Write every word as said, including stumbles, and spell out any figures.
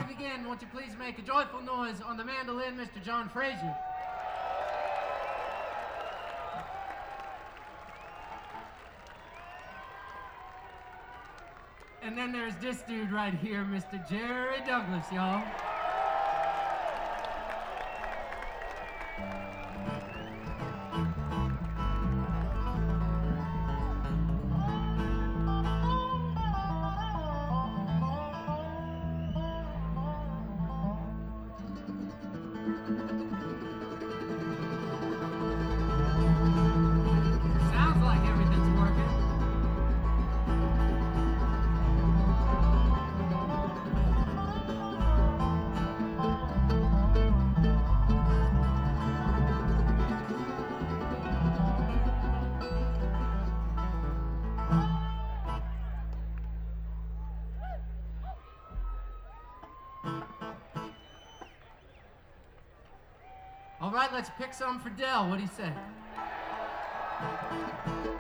begin, won't you please make a joyful noise on the mandolin, Mister John Frazier. And then there's this dude right here, Mister Jerry Douglas, y'all. Sounds like everything's working. All right, let's pick some for Dell. What do you say?